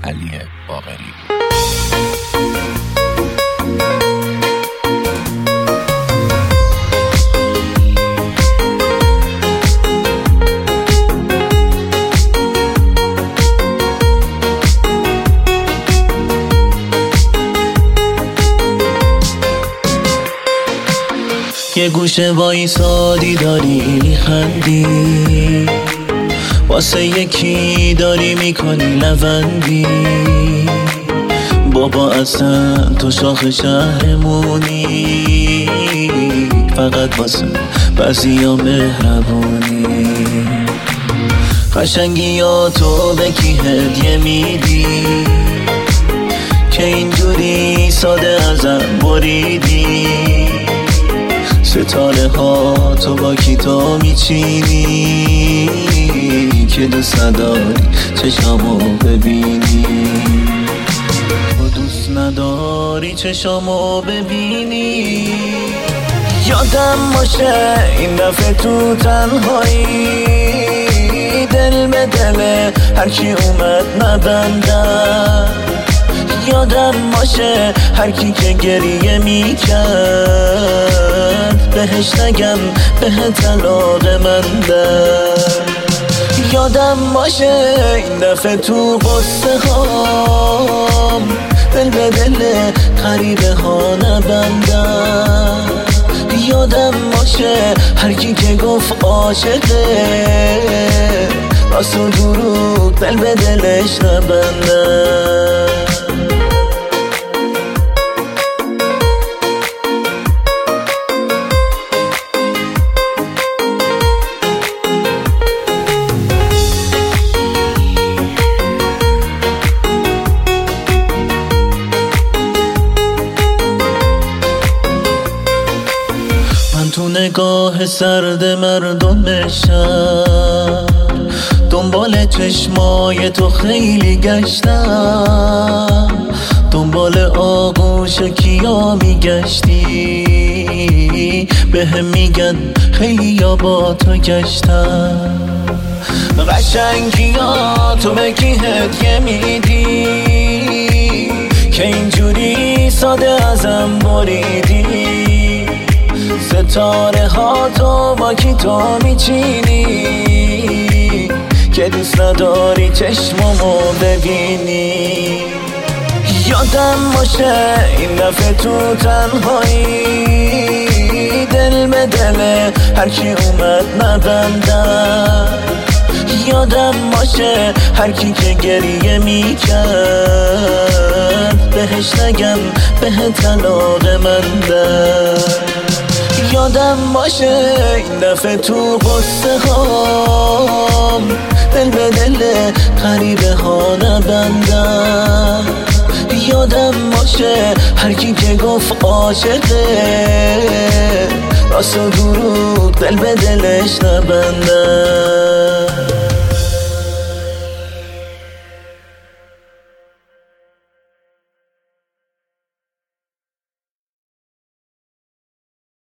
علی باقری. یه گوشه وایسادی داری میخندی، واسه یکی داری میکنی لوندی. بابا اصلا تو شاخ شهرمونی، فقط واسه بعضیا مهربونی. قشنگیاتو به کی هدیه میدی که اینجوری ساده ازم بریدی؟ ستاره ها تو با کی تو میچینی که دوست نداری چشامو ببینی؟ تو دوست نداری چشامو ببینی؟ یادم باشه این دفعه تو تنهایی، دل به دل هر کی اومد نبندم. یادم باشه هر کی که گریه میکرد بهش نگم بهت علاقه مندم. یادم باشه این دفعه تو قصه هام دل به دل غریبه ها نبندم. یادم باشه هر کی که گفت عاشقه راست و دروغ دل به دلش نبندم. تو نگاه سرد مردم شهر دنبال چشمای تو خیلی گشتم، دنبال آغوش کیا میگشتی؟ بهم میگن خیلی یا با تو گشتم. قشنگیا تو به کی هدیه میدی که اینجوری ساده ازم بریدی؟ ستاره ها تو با کی تو میچینی که دوست نداری چشممو ببینی؟ یادم باشه این دفعه تو تنهایی، دل به دل هر کی اومد نبندم. یادم باشه هر کی که گریه میکرد بهش نگم بهت علاقه مندم. یادم باشه این دفعه تو قصه هام دل به دل غریبه ها نبندم. یادم باشه هر کی که گفت عاشقه راست و دروغ دل به دلش نبندم.